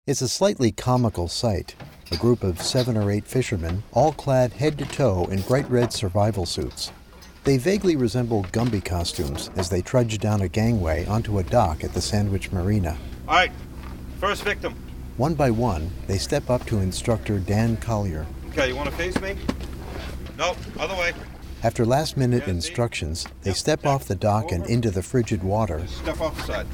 It's a slightly comical sight. A group of 7 or 8 fishermen, all clad head to toe in bright red survival suits. They vaguely resemble Gumby costumes as they trudge down a gangway onto a dock at the Sandwich Marina. All right, first victim. One by one, they step up to instructor Dan Collier. Okay, you want to face me? No, other way. After last-minute instructions, they step off the dock and into the frigid water. Step off the side.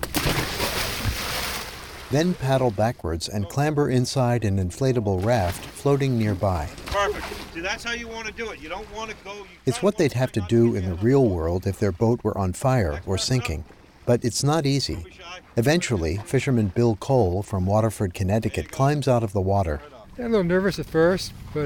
Then paddle backwards and clamber inside an inflatable raft floating nearby. Perfect. See, that's how you want to do it. You don't want to go... It's what they'd have to do in the real world if their boat were on fire or sinking. But it's not easy. Eventually, fisherman Bill Cole from Waterford, Connecticut, climbs out of the water. Yeah, a little nervous at first, but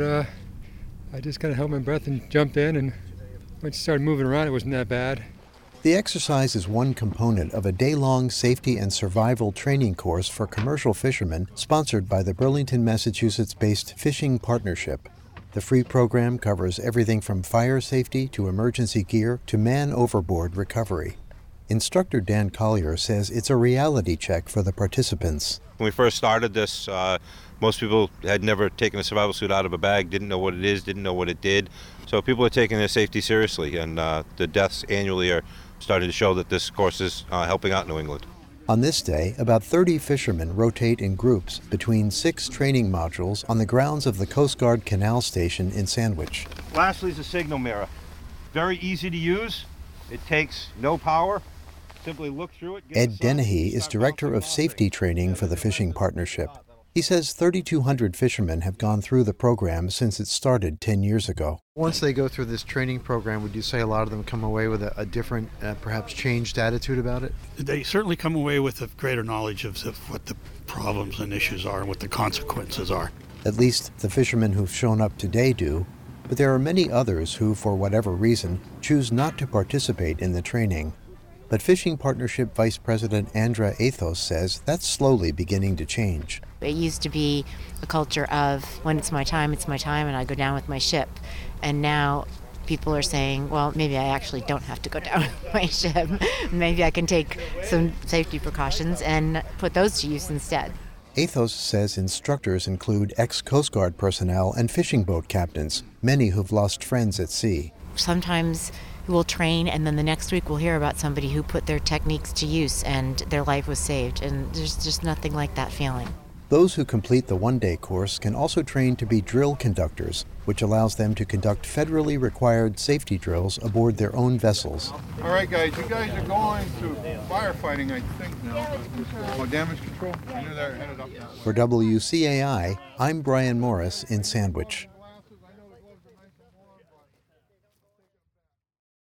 I just kind of held my breath and jumped in, and once you started moving around, it wasn't that bad. The exercise is one component of a day-long safety and survival training course for commercial fishermen sponsored by the Burlington, Massachusetts-based Fishing Partnership. The free program covers everything from fire safety to emergency gear to man-overboard recovery. Instructor Dan Collier says it's a reality check for the participants. When we first started this, most people had never taken a survival suit out of a bag, didn't know what it is, didn't know what it did. So people are taking their safety seriously, and the deaths annually are starting to show that this course is helping out New England. On this day, about 30 fishermen rotate in groups between 6 training modules on the grounds of the Coast Guard Canal Station in Sandwich. Lastly is a signal mirror. Very easy to use. It takes no power. Simply look through it. Ed Dennehy is Director of Safety Training for the Fishing Partnership. He says 3,200 fishermen have gone through the program since it started 10 years ago. Once they go through this training program, would you say a lot of them come away with a different, perhaps changed attitude about it? They certainly come away with a greater knowledge of what the problems and issues are and what the consequences are. At least the fishermen who've shown up today do, but there are many others who, for whatever reason, choose not to participate in the training. But Fishing Partnership Vice President Andra Athos says that's slowly beginning to change. It used to be a culture of, when it's my time, and I go down with my ship. And now people are saying, well, maybe I actually don't have to go down with my ship. Maybe I can take some safety precautions and put those to use instead. Athos says instructors include ex-Coast Guard personnel and fishing boat captains, many who've lost friends at sea. Sometimes we'll train, and then the next week we'll hear about somebody who put their techniques to use and their life was saved, and there's just nothing like that feeling. Those who complete the one-day course can also train to be drill conductors, which allows them to conduct federally required safety drills aboard their own vessels. All right, guys, you guys are going to firefighting, I think, now. Oh, damage control? I knew they were headed up now. For WCAI, I'm Brian Morris in Sandwich.